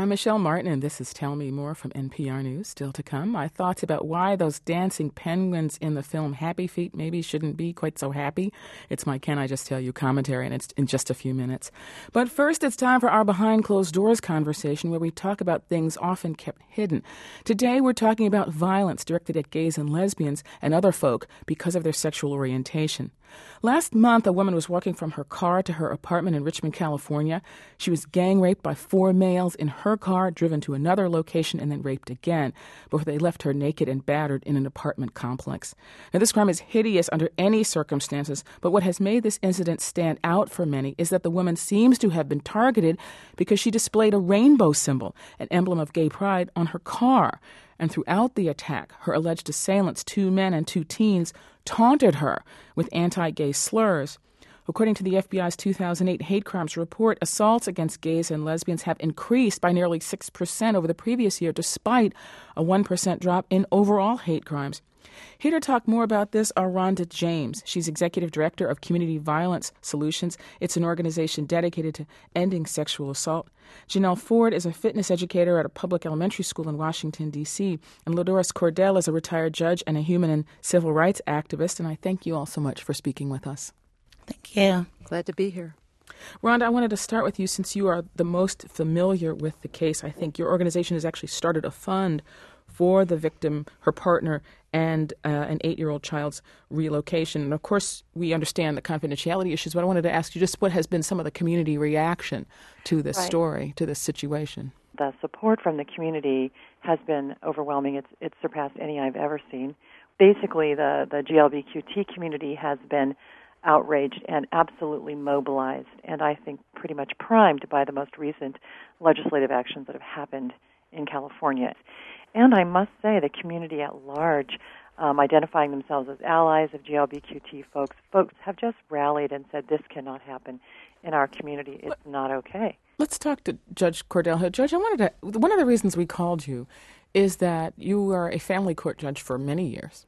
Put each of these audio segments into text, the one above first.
I'm Michelle Martin, and this is Tell Me More from NPR News. Still to come, my thoughts about why those dancing penguins in the film Happy Feet maybe shouldn't be quite so happy. It's my Can I Just Tell You commentary, and it's in just a few minutes. But first, it's time for our Behind Closed Doors conversation, where we talk about things often kept hidden. Today, we're talking about violence directed at gays and lesbians and other folk because of their sexual orientation. Last month, a woman was walking from her car to her apartment in Richmond, California. She was gang raped by 4 males in her car, driven to another location, and then raped again before they left her naked and battered in an apartment complex. Now, this crime is hideous under any circumstances, but what has made this incident stand out for many is that the woman seems to have been targeted because she displayed a rainbow symbol, an emblem of gay pride, on her car. And throughout the attack, her alleged assailants, 2 men and 2 teens, taunted her with anti-gay slurs. According to the FBI's 2008 hate crimes report, assaults against gays and lesbians have increased by nearly 6% over the previous year, despite a 1% drop in overall hate crimes. Here to talk more about this are Rhonda James. She's Executive Director of Community Violence Solutions. It's an organization dedicated to ending sexual assault. Janelle Ford is a fitness educator at a public elementary school in Washington, D.C. And Lodoris Cordell is a retired judge and a human and civil rights activist. And I thank you all so much for speaking with us. Thank you. Glad to be here. Rhonda, I wanted to start with you since you are the most familiar with the case. I think your organization has actually started a fund for the victim, her partner, and an 8-year-old child's relocation. And, of course, we understand the confidentiality issues, but I wanted to ask you just what has been some of the community reaction to this story, to this situation. The support from the community has been overwhelming. It's surpassed any I've ever seen. Basically, the GLBQT community has been outraged and absolutely mobilized, and I think pretty much primed by the most recent legislative actions that have happened in California. And I must say, the community at large, identifying themselves as allies of GLBQT folks have just rallied and said, this cannot happen in our community. It's not okay. Let's talk to Judge Cordell. Judge, one of the reasons we called you is that you were a family court judge for many years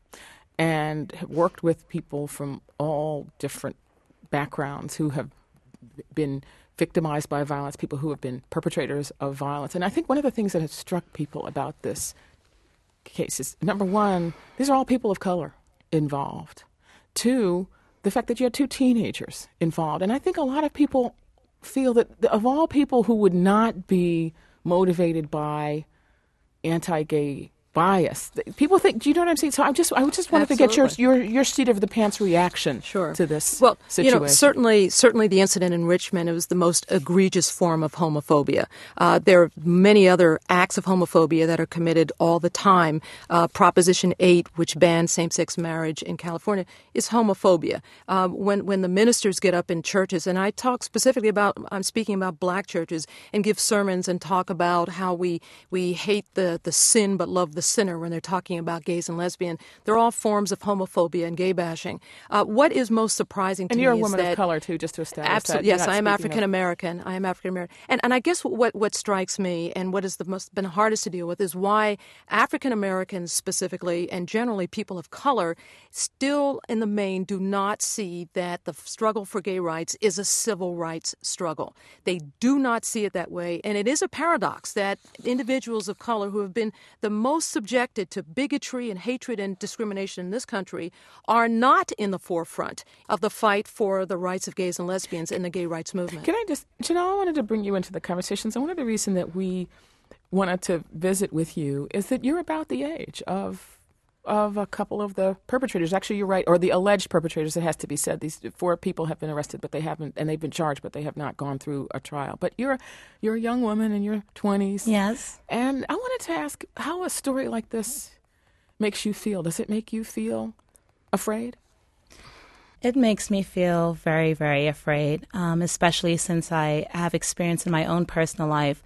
and have worked with people from all different backgrounds who have been victimized by violence, people who have been perpetrators of violence. And I think one of the things that has struck people about this case is, number one, these are all people of color involved. 2, the fact that you had 2 teenagers involved. And I think a lot of people feel that of all people who would not be motivated by anti-gay bias, people think, do you know what I'm saying? So I just wanted to get your seat of the pants reaction to this situation. You know, certainly the incident in Richmond, it was the most egregious form of homophobia. There are many other acts of homophobia that are committed all the time. Proposition 8, which bans same-sex marriage in California, is homophobia. When the ministers get up in churches, and I talk specifically I'm speaking about black churches, and give sermons and talk about how we hate the sin but love the sinner when they're talking about gays and lesbians. They're all forms of homophobia and gay bashing. What is most surprising to me is that... And you're a woman of color, too, just to establish absolutely, that. Yes, I am African-American. I am African-American. And I guess what strikes me and what has been hardest to deal with is why African-Americans specifically, and generally people of color, still in the main do not see that the struggle for gay rights is a civil rights struggle. They do not see it that way. And it is a paradox that individuals of color who have been the most subjected to bigotry and hatred and discrimination in this country are not in the forefront of the fight for the rights of gays and lesbians in the gay rights movement. Janelle, I wanted to bring you into the conversation. So one of the reasons that we wanted to visit with you is that you're about the age of a couple of the perpetrators. Actually, you're right, or the alleged perpetrators, it has to be said. These 4 people have been arrested, but they haven't, and they've been charged, but they have not gone through a trial. But you're a young woman in your 20s. Yes. And I wanted to ask how a story like this makes you feel. Does it make you feel afraid? It makes me feel very, very afraid, especially since I have experienced in my own personal life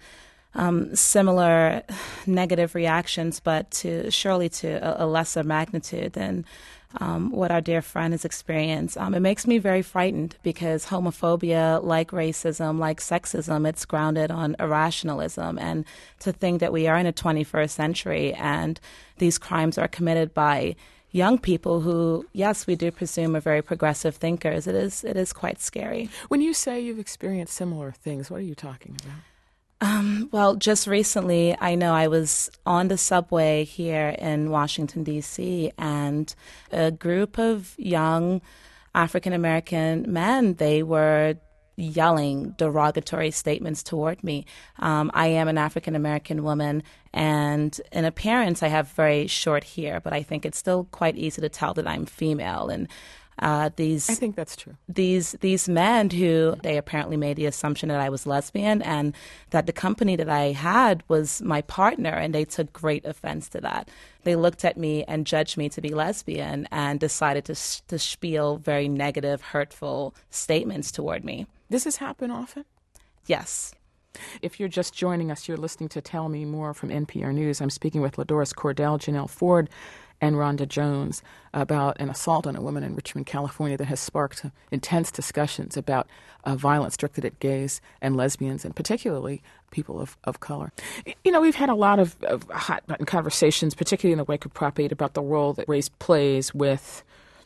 similar negative reactions, but surely to a lesser magnitude than what our dear friend has experienced. It makes me very frightened because homophobia, like racism, like sexism, it's grounded on irrationalism. And to think that we are in the 21st century and these crimes are committed by young people who, yes, we do presume are very progressive thinkers, it is quite scary. When you say you've experienced similar things, what are you talking about? Well, just recently, I know I was on the subway here in Washington, D.C., and a group of young African-American men, they were yelling derogatory statements toward me. I am an African-American woman, and in appearance, I have very short hair, but I think it's still quite easy to tell that I'm female. And I think that's true. These men who they apparently made the assumption that I was lesbian and that the company that I had was my partner, and they took great offense to that. They looked at me and judged me to be lesbian and decided to spiel very negative, hurtful statements toward me. Does this happen often? Yes. If you're just joining us, you're listening to Tell Me More from NPR News. I'm speaking with LaDoris Cordell, Janelle Ford, and Rhonda Jones about an assault on a woman in Richmond, California that has sparked intense discussions about violence directed at gays and lesbians, and particularly people of color. You know, we've had a lot of hot-button conversations, particularly in the wake of Prop 8, about the role that race plays with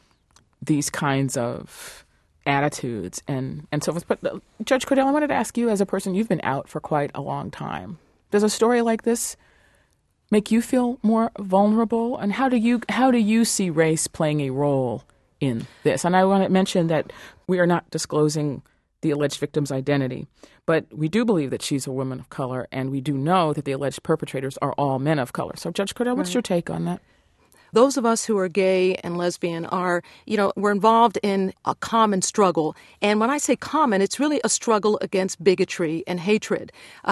these kinds of attitudes and so forth. But Judge Cordell, I wanted to ask you, as a person, you've been out for quite a long time. Does a story like this make you feel more vulnerable? And how do you see race playing a role in this? And I want to mention that we are not disclosing the alleged victim's identity, but we do believe that she's a woman of color, and we do know that the alleged perpetrators are all men of color. So, Judge Cordell, what's your take on that? Those of us who are gay and lesbian are, we're involved in a common struggle. And when I say common, it's really a struggle against bigotry and hatred.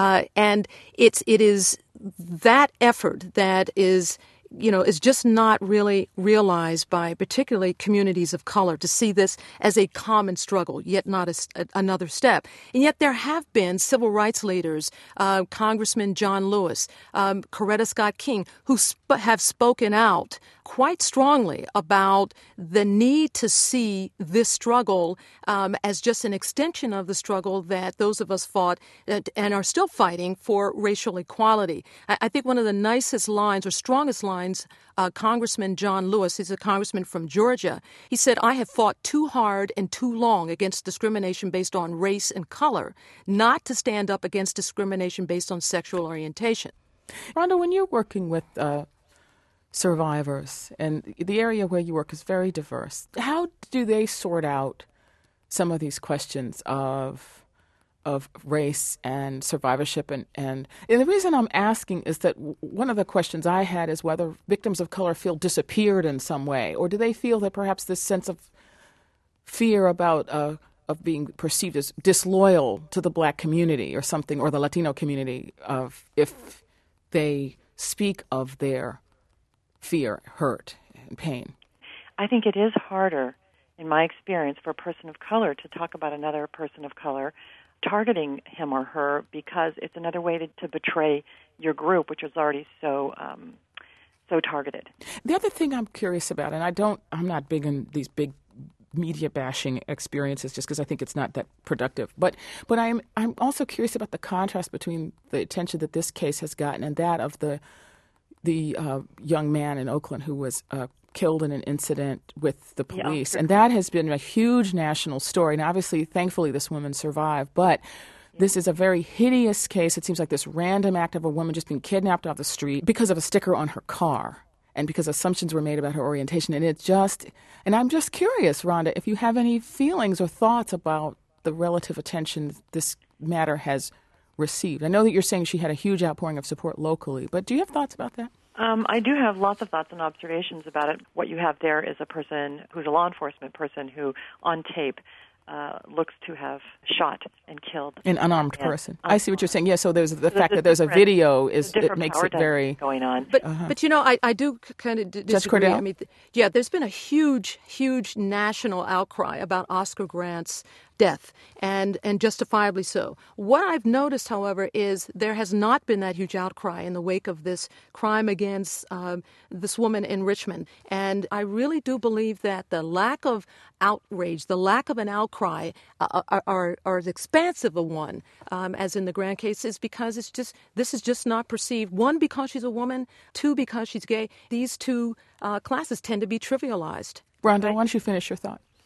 And it is that effort that is just not really realized by particularly communities of color, to see this as a common struggle, yet not another step. And yet there have been civil rights leaders, Congressman John Lewis, Coretta Scott King, who have spoken out quite strongly about the need to see this struggle as just an extension of the struggle that those of us fought and are still fighting for racial equality. I think one of the nicest lines or strongest lines, Congressman John Lewis, he's a congressman from Georgia, he said, "I have fought too hard and too long against discrimination based on race and color, not to stand up against discrimination based on sexual orientation." Rhonda, when you're working with survivors, and the area where you work is very diverse, how do they sort out some of these questions of race and survivorship? And the reason I'm asking is that one of the questions I had is whether victims of color feel disappeared in some way, or do they feel that perhaps this sense of fear about of being perceived as disloyal to the Black community or something, or the Latino community, of if they speak of their fear, hurt, and pain? I think it is harder, in my experience, for a person of color to talk about another person of color, targeting him or her, because it's another way to betray your group, which is already so targeted. The other thing I'm curious about, and I'm not big in these big media bashing experiences, just because I think it's not that productive. But I'm also curious about the contrast between the attention that this case has gotten and that of the young man in Oakland who was killed in an incident with the police. Yeah, sure. And that has been a huge national story. And obviously, thankfully, this woman survived. But this is a very hideous case. It seems like this random act of a woman just being kidnapped off the street because of a sticker on her car and because assumptions were made about her orientation. And I'm just curious, Rhonda, if you have any feelings or thoughts about the relative attention this matter has received. I know that you're saying she had a huge outpouring of support locally, but do you have thoughts about that? I do have lots of thoughts and observations about it. What you have there is a person who's a law enforcement person who, on tape, looks to have shot and killed an unarmed person. I see what you're saying. Yeah, so there's the fact that there's a video it makes it very going on. But I do kind of disagree. Judge Cordell? I mean, there's been a huge national outcry about Oscar Grant's death, and justifiably so. What I've noticed, however, is there has not been that huge outcry in the wake of this crime against this woman in Richmond. And I really do believe that the lack of outrage, the lack of an outcry, are as expansive a one as in the Grant case, is because this is just not perceived. One, because she's a woman. Two, because she's gay. These two classes tend to be trivialized. Rhonda, why don't you finish your thought?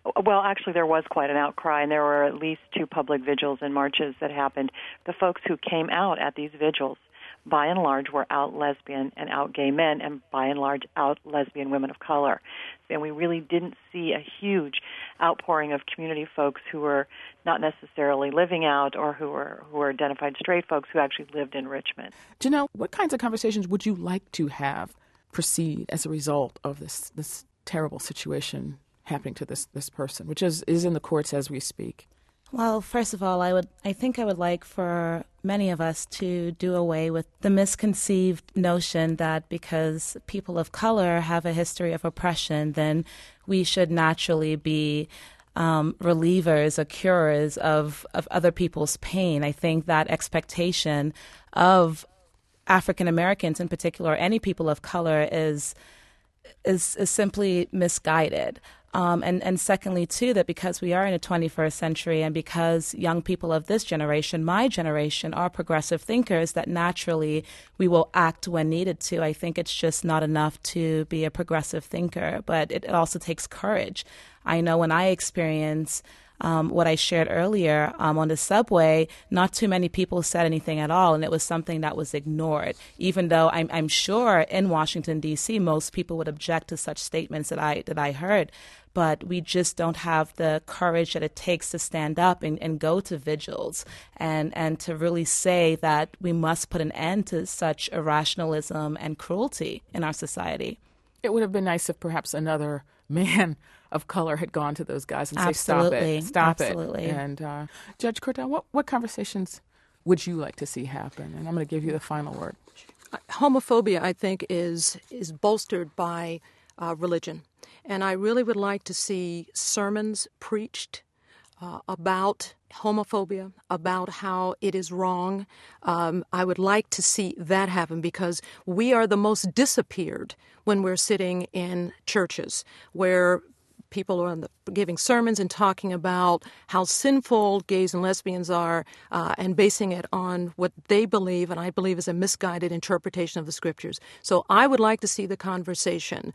Well, actually, there was quite an outcry, and there were at least 2 public vigils and marches that happened. The folks who came out at these vigils, by and large, were out lesbian and out gay men, and by and large, out lesbian women of color. And we really didn't see a huge outpouring of community folks who were not necessarily living out or who were identified straight folks who actually lived in Richmond. Janelle, what kinds of conversations would you like to have proceed as a result of this terrible situation happening to this person, which is in the courts as we speak? Well, first of all, I think I would like for many of us to do away with the misconceived notion that because people of color have a history of oppression, then we should naturally be relievers or curers of other people's pain. I think that expectation of African Americans in particular, or any people of color, is simply misguided. And secondly, too, that because we are in the 21st century and because young people of this generation, my generation, are progressive thinkers, that naturally we will act when needed to. I think it's just not enough to be a progressive thinker, but it also takes courage. I know when I experience what I shared earlier on the subway, not too many people said anything at all, and it was something that was ignored, even though I'm sure in Washington, D.C., most people would object to such statements that I heard. But we just don't have the courage that it takes to stand up and go to vigils and to really say that we must put an end to such irrationalism and cruelty in our society. It would have been nice if perhaps another man of color had gone to those guys and Absolutely. say, stop Absolutely. it. And Judge Cordell, what conversations would you like to see happen? And I'm going to give you the final word. Homophobia, I think, is bolstered by religion. And I really would like to see sermons preached about homophobia, about how it is wrong. I would like to see that happen because we are the most disappeared when we're sitting in churches where people are giving sermons and talking about how sinful gays and lesbians are and basing it on what they believe, and I believe is a misguided interpretation of the scriptures. So I would like to see the conversation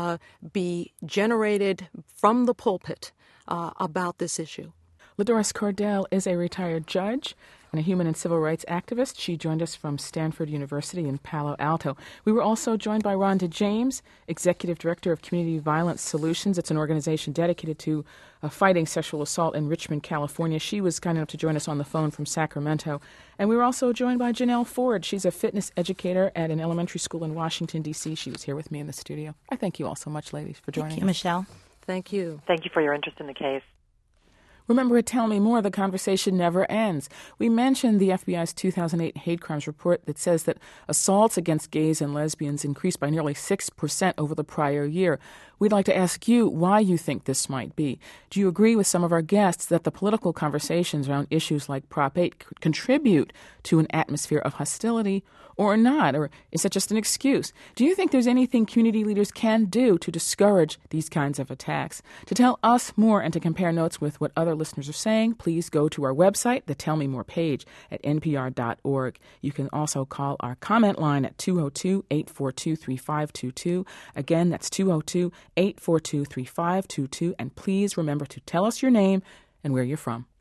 be generated from the pulpit about this issue. LaDoris Cordell is a retired judge and a human and civil rights activist. She joined us from Stanford University in Palo Alto. We were also joined by Rhonda James, Executive Director of Community Violence Solutions. It's an organization dedicated to fighting sexual assault in Richmond, California. She was kind enough to join us on the phone from Sacramento. And we were also joined by Janelle Ford. She's a fitness educator at an elementary school in Washington, D.C. She was here with me in the studio. I thank you all so much, ladies, for joining us. Thank you, Michelle. Thank you. Thank you for your interest in the case. Remember at Tell Me More, the conversation never ends. We mentioned the FBI's 2008 hate crimes report that says that assaults against gays and lesbians increased by nearly 6% over the prior year. We'd like to ask you why you think this might be. Do you agree with some of our guests that the political conversations around issues like Prop 8 contribute to an atmosphere of hostility or not? Or is that just an excuse? Do you think there's anything community leaders can do to discourage these kinds of attacks? To tell us more and to compare notes with what other listeners are saying, please go to our website, the Tell Me More page at npr.org. You can also call our comment line at 202-842-3522. Again, that's 202-842-3522. And please remember to tell us your name and where you're from.